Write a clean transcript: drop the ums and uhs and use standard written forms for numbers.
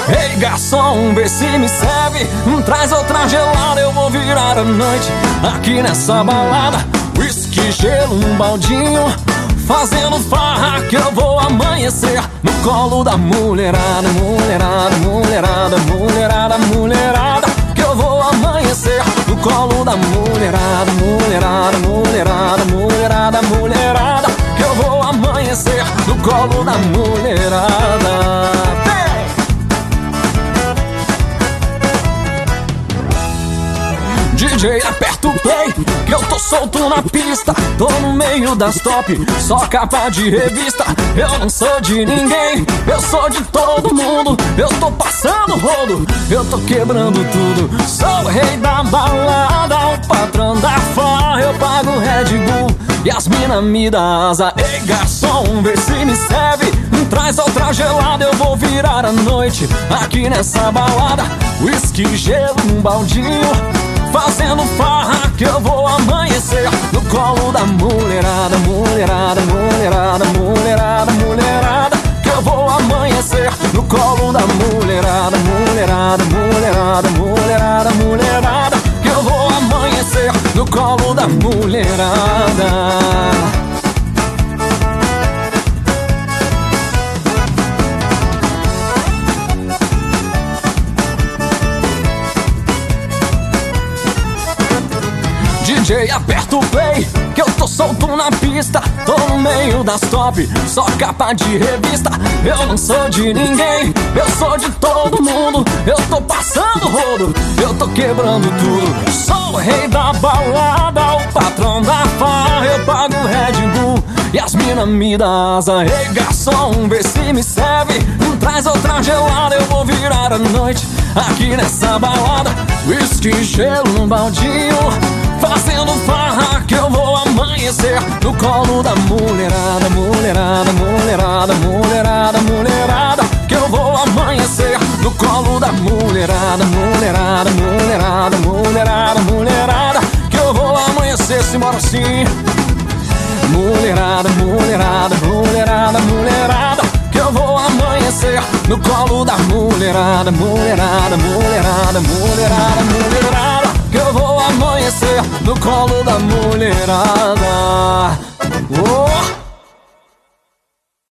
Ei garçom, vê se me serve, traz outra gelada, eu vou virar a noite aqui nessa balada. Whisky, gelo, um baldinho, fazendo farra que eu vou amanhecer no colo da mulherada. Mulherada, mulherada, mulherada, mulherada, que eu vou amanhecer no colo da mulherada. Mulherada, mulherada, mulherada, mulherada, que eu vou amanhecer no colo da mulherada. DJ, aperta o play, que eu tô solto na pista. Tô no meio das top, só capa de revista. Eu não sou de ninguém, eu sou de todo mundo. Eu tô passando rodo, eu tô quebrando tudo. Sou o rei da balada, o patrão da farra. Eu pago Red Bull e as mina me dá asa. Ei garçom, vê se me serve, traz outra gelada, eu vou virar a noite aqui nessa balada. Whisky, gelo, um baldinho, fazendo farra que eu vou amanhecer no colo da mulherada. Mulherada, mulherada, mulherada, mulherada, que eu vou amanhecer no colo da mulherada. Mulherada, mulherada, mulherada, mulherada, que eu vou amanhecer no colo da mulherada. DJ, aperta o play, que eu tô solto na pista. Tô no meio das top, só capa de revista. Eu não sou de ninguém, eu sou de todo mundo. Eu tô passando rodo, eu tô quebrando tudo. Sou o rei da balada, o patrão da farra. Eu pago Red Bull e as mina me dá asa. Ei garçom, vê se me serve, traz outra gelada, eu vou virar a noite aqui nessa balada. Whisky, gelo, num baldinho, fazendo farra que eu vou amanhecer no colo da mulherada. Mulherada, mulherada, mulherada, mulherada, que eu vou amanhecer no colo da mulherada. Mulherada, mulherada, mulherada, mulherada, que eu vou amanhecer, simbora assim. Mulherada, mulherada, mulherada, mulherada, que eu vou amanhecer no colo da mulherada. Mulherada, mulherada, mulherada, mulherada, que eu vou amanhecer no colo da mulherada. Oh!